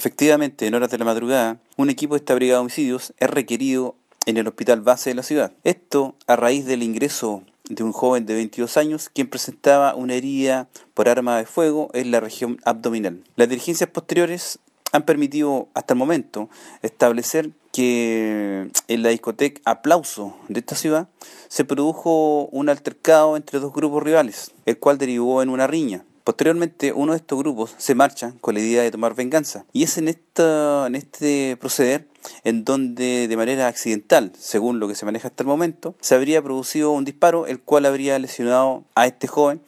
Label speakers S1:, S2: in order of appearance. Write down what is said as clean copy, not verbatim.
S1: Efectivamente, en horas de la madrugada, un equipo de esta brigada de homicidios es requerido en el hospital base de la ciudad. Esto a raíz del ingreso de un joven de 22 años quien presentaba una herida por arma de fuego en la región abdominal. Las diligencias posteriores han permitido hasta el momento establecer que en la discoteca Aplauso de esta ciudad se produjo un altercado entre dos grupos rivales, el cual derivó en una riña. Posteriormente, uno de estos grupos se marcha con la idea de tomar venganza. Y es en este proceder en donde de manera accidental, según lo que se maneja hasta el momento, se habría producido un disparo el cual habría lesionado a este joven